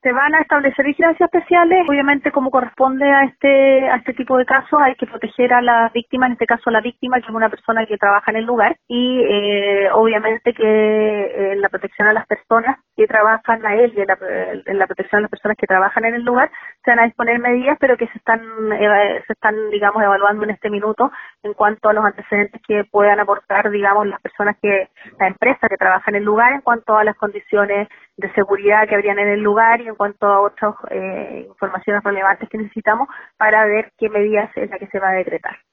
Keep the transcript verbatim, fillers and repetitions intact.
Se van a establecer vigilancias especiales, obviamente como corresponde a este a este tipo de casos hay que proteger a la víctima, en este caso a la víctima que es una persona que trabaja en el lugar y eh, obviamente que eh, la protección a las personas que trabajan a él y en la, en la protección a las personas que trabajan en el lugar se van a disponer medidas pero que se están eh, se están digamos evaluando en este minuto en cuanto a los antecedentes que puedan aportar digamos las personas que la empresa que trabaja en el lugar en cuanto a las condiciones de seguridad que habrían en el lugar y en cuanto a otras eh, informaciones relevantes que necesitamos para ver qué medidas es la que se va a decretar.